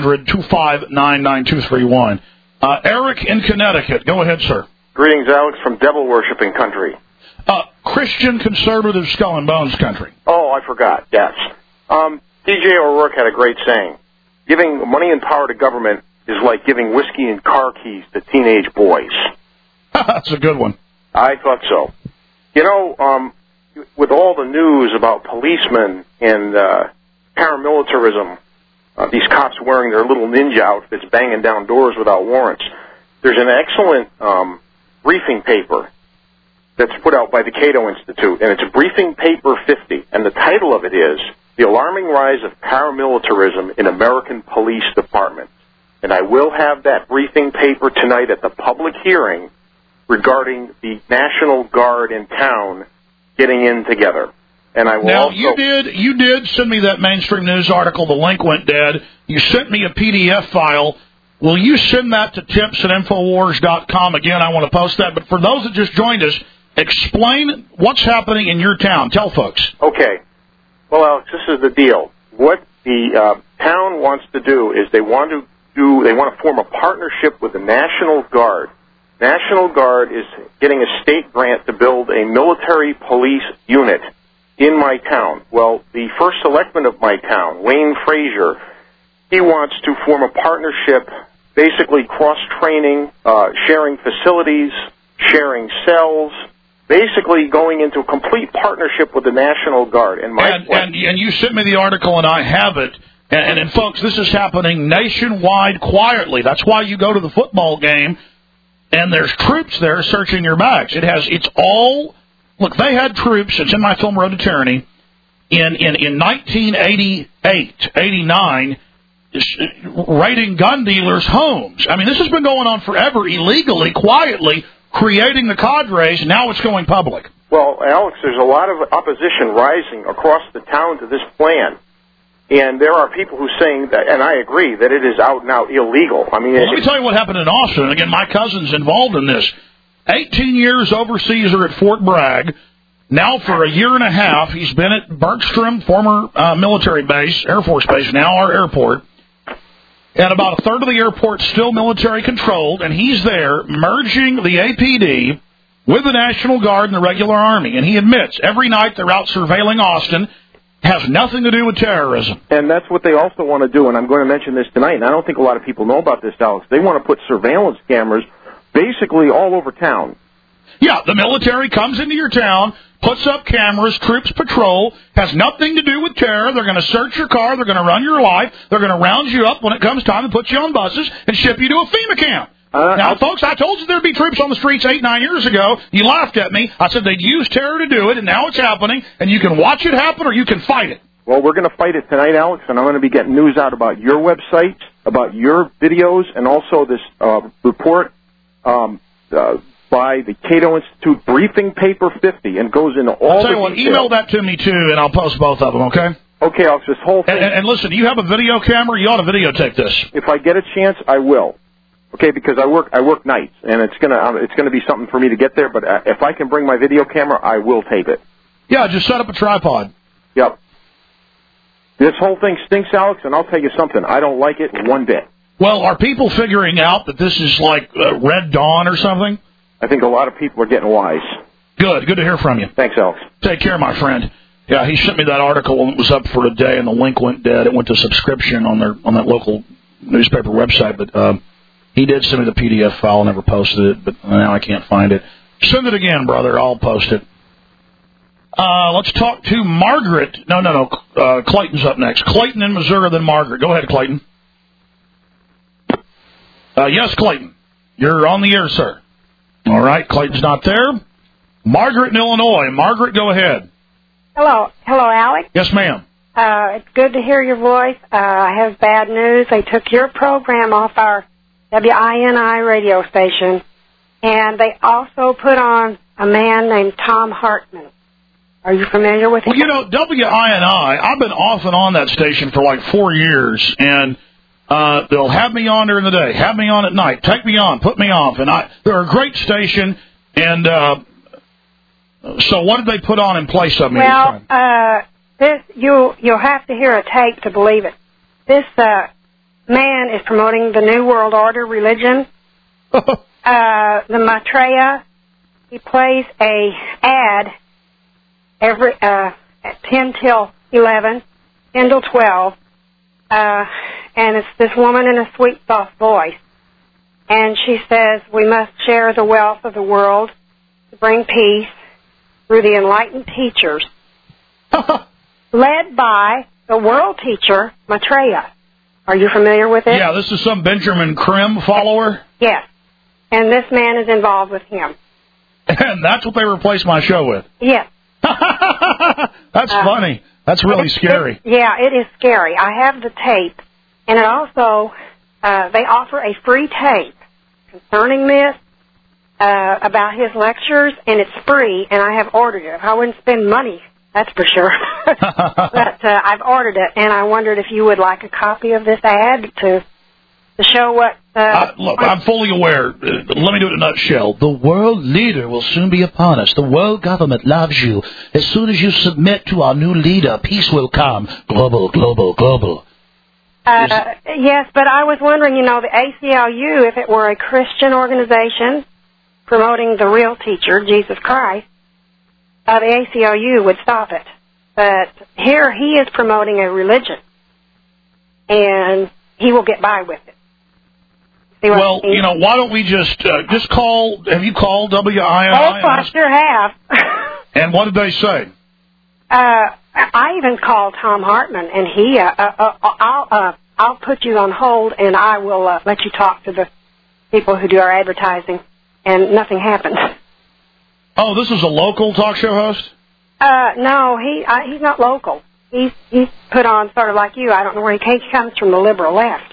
1-800-259-9231. Eric in Connecticut. Go ahead, sir. Greetings, Alex, from devil-worshipping country. Christian conservative skull and bones country. Oh, I forgot, yes. D.J. O'Rourke had a great saying. Giving money and power to government is like giving whiskey and car keys to teenage boys. That's a good one. I thought so. You know, with all the news about policemen and paramilitarism, these cops wearing their little ninja outfits banging down doors without warrants, there's an excellent briefing paper that's put out by the Cato Institute, and it's Briefing Paper 50, and the title of it is The Alarming Rise of Paramilitarism in American Police Departments. And I will have that briefing paper tonight at the public hearing regarding the National Guard in town getting in together. And I will now, also... you did send me that mainstream news article. The link went dead. You sent me a PDF file. Will you send that to tips@infowars.com? Again, I want to post that. But for those that just joined us, explain what's happening in your town. Tell folks. Okay. Well, Alex, this is the deal. What the town wants to do is they want to form a partnership with the National Guard. National Guard is getting a state grant to build a military police unit in my town. Well, the first selectman of my town, Wayne Frazier, he wants to form a partnership, basically cross-training, sharing facilities, sharing cells, basically going into a complete partnership with the National Guard. And you sent me the article, and I have it. And folks, this is happening nationwide quietly. That's why you go to the football game, and there's troops there searching your bags. It's all... Look, they had troops, it's in my film Road to Tyranny, in 1988, 89, raiding gun dealers' homes. I mean, this has been going on forever, illegally, quietly, creating the cadres. Now it's going public. Well, Alex, there's a lot of opposition rising across the town to this plan. And there are people who are saying that, and I agree, that it is out and out illegal. I mean, let me tell you what happened in Austin. Again, my cousin's involved in this. 18 years overseas or at Fort Bragg. Now for a year and a half, he's been at Bergstrom, former military base, Air Force Base, now our airport. And about a third of the airport's still military controlled, and he's there merging the APD with the National Guard and the regular Army. And he admits every night they're out surveilling Austin. Has nothing to do with terrorism. And that's what they also want to do, and I'm going to mention this tonight, and I don't think a lot of people know about this, Alex. They want to put surveillance cameras basically all over town. Yeah, the military comes into your town, puts up cameras, troops patrol, has nothing to do with terror. They're going to search your car. They're going to run your life. They're going to round you up when it comes time to put you on buses and ship you to a FEMA camp. Now, folks, I told you there'd be troops on the streets 8-9 years ago. You laughed at me. I said they'd use terror to do it, and now it's happening, and you can watch it happen or you can fight it. Well, we're going to fight it tonight, Alex, and I'm going to be getting news out about your website, about your videos, and also this report by the Cato Institute, Briefing Paper 50, and goes into all the details. Email that to me, too, and I'll post both of them, okay? Okay, Alex, this whole thing... And listen, do you have a video camera? You ought to videotape this. If I get a chance, I will. Okay, because I work nights, and it's gonna be something for me to get there. But if I can bring my video camera, I will tape it. Yeah, just set up a tripod. Yep. This whole thing stinks, Alex, and I'll tell you something. I don't like it one bit. Well, are people figuring out that this is like Red Dawn or something? I think a lot of people are getting wise. Good to hear from you. Thanks, Alex. Take care, my friend. Yeah, he sent me that article and it was up for a day, and the link went dead. It went to subscription on that local newspaper website, but. He did send me the PDF file, never posted it, but now I can't find it. Send it again, brother. I'll post it. Let's talk to Margaret. No. Clayton's up next. Clayton in Missouri, then Margaret. Go ahead, Clayton. Yes, Clayton. You're on the air, sir. All right, Clayton's not there. Margaret in Illinois. Margaret, go ahead. Hello, Alex. Yes, ma'am. It's good to hear your voice. I have bad news. They took your program off our WINI radio station, and they also put on a man named Tom Hartman. Are you familiar with him? Well, you know, WINI, I've been off and on that station for like 4 years, and they'll have me on during the day, have me on at night, take me on, put me off, and they're a great station, and so what did they put on in place of me this time? You'll have to hear a tape to believe it. This man is promoting the New World Order religion. The Maitreya, he plays a ad every at 10 till 11, 10 till 12, and it's this woman in a sweet, soft voice. And she says, we must share the wealth of the world to bring peace through the enlightened teachers, led by the world teacher, Maitreya. Are you familiar with it? Yeah, this is some Benjamin Krim follower? Yes. And this man is involved with him. And that's what they replaced my show with? Yes. That's funny. That's really scary. It is scary. I have the tape. And it also, they offer a free tape concerning this, about his lectures, and it's free, and I have ordered it. I wouldn't spend money, that's for sure. But I've ordered it, and I wondered if you would like a copy of this ad to show what... Look, I'm fully aware. Let me do it in a nutshell. The world leader will soon be upon us. The world government loves you. As soon as you submit to our new leader, peace will come. Global, global, global. Yes, but I was wondering, the ACLU, if it were a Christian organization promoting the real teacher, Jesus Christ, the ACLU would stop it. But here he is promoting a religion, and he will get by with it. Well, why don't we just call, have you called WINI? Oh, I sure have. And what did they say? I even called Tom Hartman, and he, I'll put you on hold, and I will let you talk to the people who do our advertising, and nothing happened. Oh, this is a local talk show host? No, he's not local. He's put on sort of like you. I don't know where he came. He comes from the liberal left.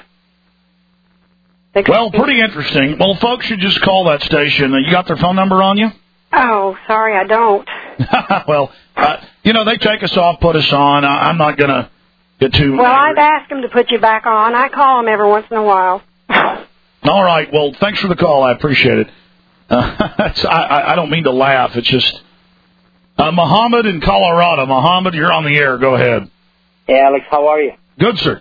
Well, pretty interesting. Well, folks should just call that station. You got their phone number on you? Oh, sorry, I don't. Well, they take us off, put us on. I'm not going to get too... Well, I've asked them to put you back on. I call them every once in a while. All right. Well, thanks for the call. I appreciate it. I don't mean to laugh. It's just... Muhammad in Colorado. Muhammad, you're on the air. Go ahead. Hey, Alex, how are you? Good, sir.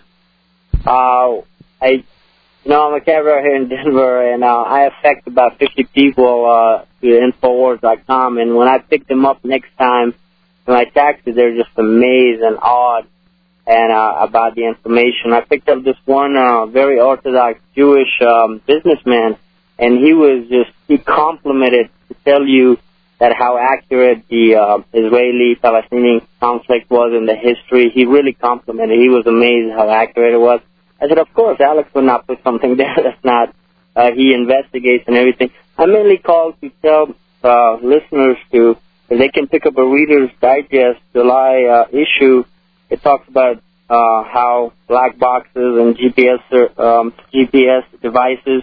I'm a caterer here in Denver, and I affect about 50 people through Infowars.com, and when I pick them up next time, And I texted, they're just amazed and awed and about the information. I picked up this one very Orthodox Jewish businessman, and he complimented to tell you that how accurate the Israeli-Palestinian conflict was in the history. He really complimented. He was amazed how accurate it was. I said, of course, Alex would not put something there that's not. He investigates and everything. I mainly called to tell listeners if they can pick up a Reader's Digest July issue. It talks about how black boxes and GPS devices.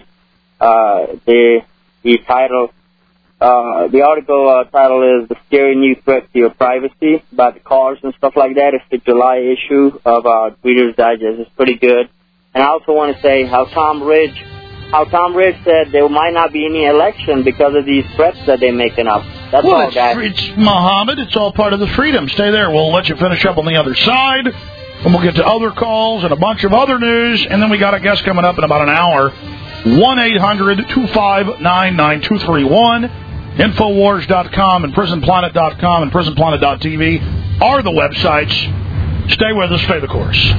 The article title is "The Scary New Threat to Your Privacy" about the cars and stuff like that. It's the July issue of Reader's Digest. It's pretty good. And I also want to say how Tom Ridge said there might not be any election because of these threats that they're making up. That's all, guys. It's Muhammad. It's all part of the freedom. Stay there. We'll let you finish up on the other side, and we'll get to other calls and a bunch of other news, and then we got a guest coming up in about an hour. 1-800-259-9231. Infowars.com and PrisonPlanet.com and PrisonPlanet.tv are the websites. Stay with us. Stay the course.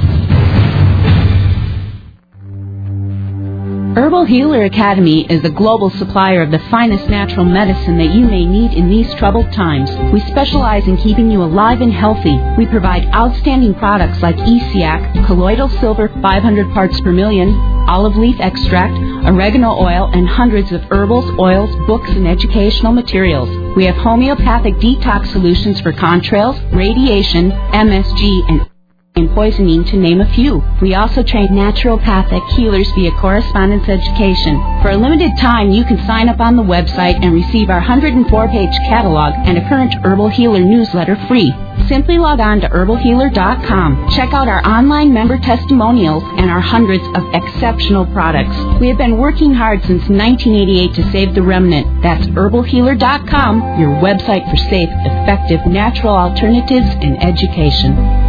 Herbal Healer Academy is the global supplier of the finest natural medicine that you may need in these troubled times. We specialize in keeping you alive and healthy. We provide outstanding products like ESEAC, colloidal silver 500 parts per million, olive leaf extract, oregano oil, and hundreds of herbals, oils, books, and educational materials. We have homeopathic detox solutions for contrails, radiation, MSG, and poisoning, to name a few. We also train naturopathic healers via correspondence education. For a limited time, you can sign up on the website and receive our 104-page catalog and a current Herbal Healer newsletter free. Simply log on to herbalhealer.com. Check out our online member testimonials and our hundreds of exceptional products. We have been working hard since 1988 to save the remnant. That's herbalhealer.com, your website for safe, effective, natural alternatives in education.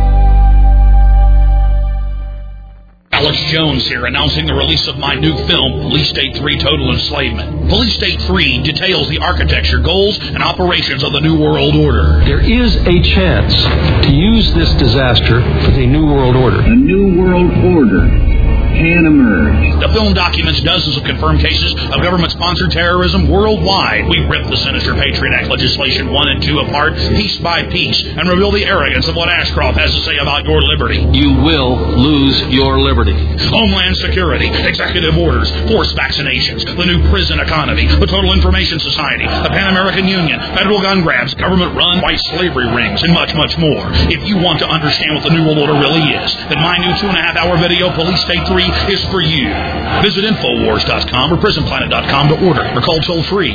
Alex Jones here, announcing the release of my new film, Police State 3 Total Enslavement. Police State 3 details the architecture, goals, and operations of the New World Order. There is a chance to use this disaster for the New World Order. A New World Order can emerge. The film documents dozens of confirmed cases of government-sponsored terrorism worldwide. We rip the sinister Patriot Act legislation 1 and 2 apart, piece by piece, and reveal the arrogance of what Ashcroft has to say about your liberty. You will lose your liberty. Homeland Security, executive orders, forced vaccinations, the new prison economy, the Total Information Society, the Pan-American Union, federal gun grabs, government-run white slavery rings, and much, much more. If you want to understand what the New World Order really is, then my new 2.5-hour video, Police State 3, is for you. Visit Infowars.com or PrisonPlanet.com to order, or call toll-free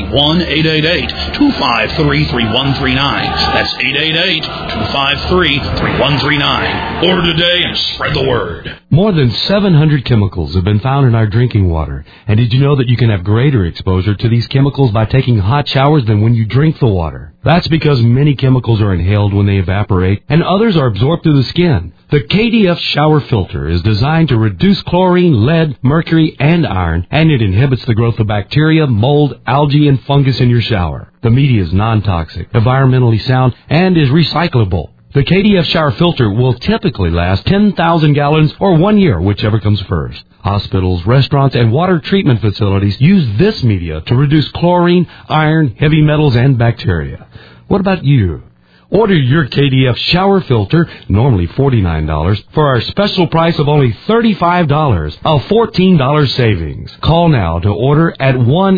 1-888-253-3139. That's 888-253-3139. Order today and spread the word. More than 700 chemicals have been found in our drinking water. And did you know that you can have greater exposure to these chemicals by taking hot showers than when you drink the water? That's because many chemicals are inhaled when they evaporate, and others are absorbed through the skin. The KDF shower filter is designed to reduce chlorine, lead, mercury, and iron, and it inhibits the growth of bacteria, mold, algae, and fungus in your shower. The media is non-toxic, environmentally sound, and is recyclable. The KDF shower filter will typically last 10,000 gallons or 1 year, whichever comes first. Hospitals, restaurants, and water treatment facilities use this media to reduce chlorine, iron, heavy metals, and bacteria. What about you? Order your KDF shower filter, normally $49, for our special price of only $35, a $14 savings. Call now to order at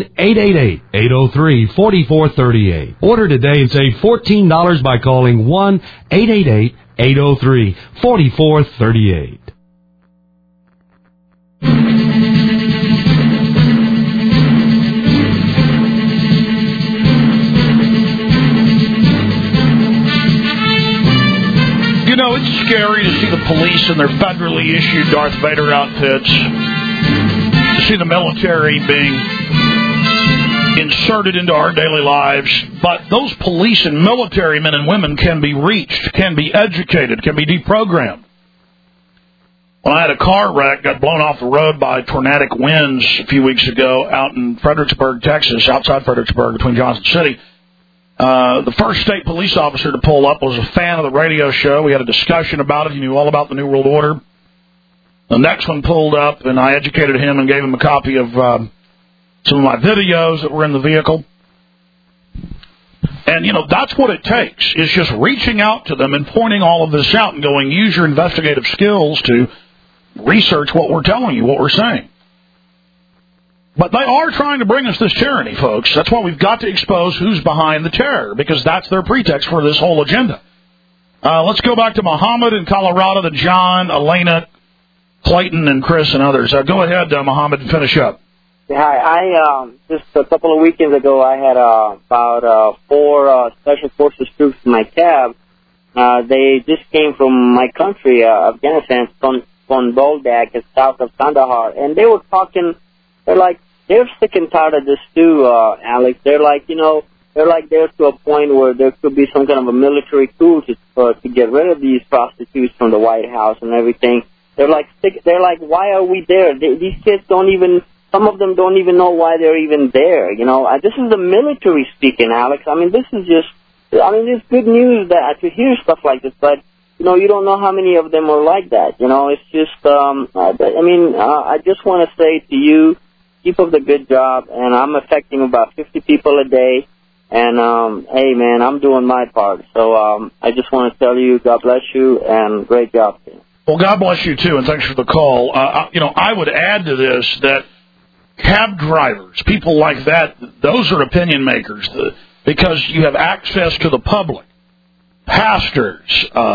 1-888-803-4438. Order today and save $14 by calling 1-888-803-4438. You know, it's scary to see the police in their federally issued Darth Vader outfits, to see the military being inserted into our daily lives. But those police and military men and women can be reached, can be educated, can be deprogrammed. When I had a car wreck, got blown off the road by tornadic winds a few weeks ago out in Fredericksburg, Texas, outside Fredericksburg, between Johnson City. The first state police officer to pull up was a fan of the radio show. We had a discussion about it. He knew all about the New World Order. The next one pulled up, and I educated him and gave him a copy of some of my videos that were in the vehicle. And, that's what it takes, is just reaching out to them and pointing all of this out and going, use your investigative skills to research what we're telling you, what we're saying. But they are trying to bring us this tyranny, folks. That's why we've got to expose who's behind the terror, because that's their pretext for this whole agenda. Let's go back to Muhammad in Colorado, then John, Elena, Clayton, and Chris, and others. Go ahead, Muhammad, and finish up. Hi. Just a couple of weekends ago, I had about 4 Special Forces troops in my cab. They just came from my country, Afghanistan, from Boldak, it's south of Kandahar, and they were talking. They're sick and tired of this too, Alex. They're they're to a point where there could be some kind of a military coup to get rid of these prostitutes from the White House and everything. They're sick. They're why are we there? These kids some of them don't even know why they're even there. This is the military speaking, Alex. This is it's good news to hear stuff like this, but you don't know how many of them are like that. It's just, I just want to say to you, keep up the good job, and I'm affecting about 50 people a day, and, hey, man, I'm doing my part. So I just want to tell you, God bless you, and great job. Well, God bless you, too, and thanks for the call. I would add to this that cab drivers, people like that, those are opinion makers, because you have access to the public. Pastors,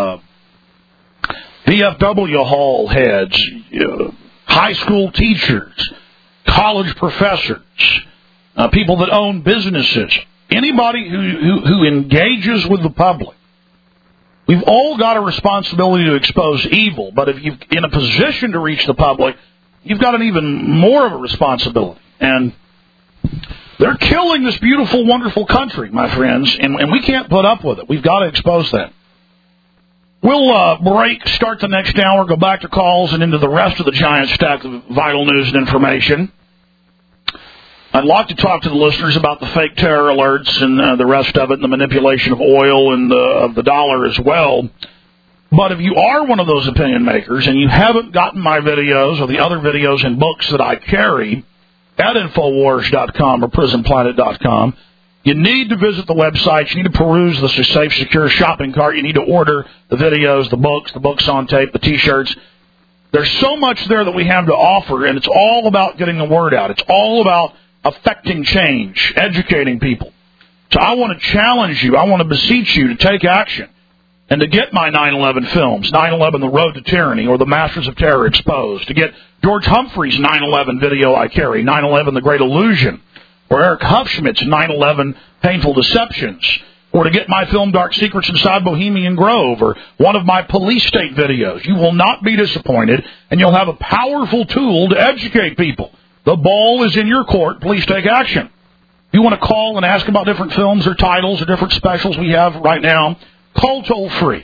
VFW hall heads, high school teachers, college professors, people that own businesses, anybody who engages with the public. We've all got a responsibility to expose evil, but if you're in a position to reach the public, you've got an even more of a responsibility. And they're killing this beautiful, wonderful country, my friends, and we can't put up with it. We've got to expose that. We'll break, start the next hour, go back to calls, and into the rest of the giant stack of vital news and information. I'd like to talk to the listeners about the fake terror alerts and the rest of it, and the manipulation of oil and of the dollar as well. But if you are one of those opinion makers and you haven't gotten my videos or the other videos and books that I carry at Infowars.com or PrisonPlanet.com, you need to visit the website. You need to peruse the safe, secure shopping cart. You need to order the videos, the books on tape, the T-shirts. There's so much there that we have to offer, and it's all about getting the word out. It's all about affecting change, educating people. So I want to challenge you. I want to beseech you to take action and to get my 9/11 films, 9/11 The Road to Tyranny or The Masters of Terror Exposed, to get George Humphrey's 9/11 video I carry, 9/11 The Great Illusion, or Eric Hufschmidt's 9/11 Painful Deceptions, or to get my film Dark Secrets Inside Bohemian Grove, or one of my police state videos. You will not be disappointed, and you'll have a powerful tool to educate people. The ball is in your court. Please take action. If you want to call and ask about different films or titles or different specials we have right now, call toll-free,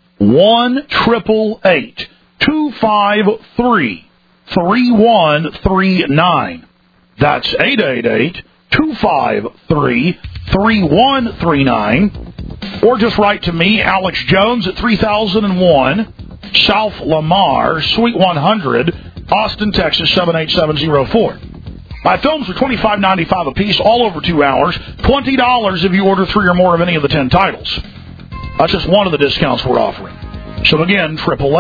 1-888-253-3139. That's 888-253-3139. Or just write to me, Alex Jones, at 3001 South Lamar, Suite 100, Austin, Texas, 78704. My films are $25.95 a piece, all over 2 hours. $20 if you order 3 or more of any of the 10 titles. That's just one of the discounts we're offering. So again,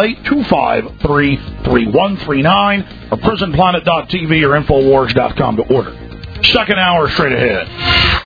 888-253-3139 or PrisonPlanet.tv or Infowars.com to order. Second hour straight ahead.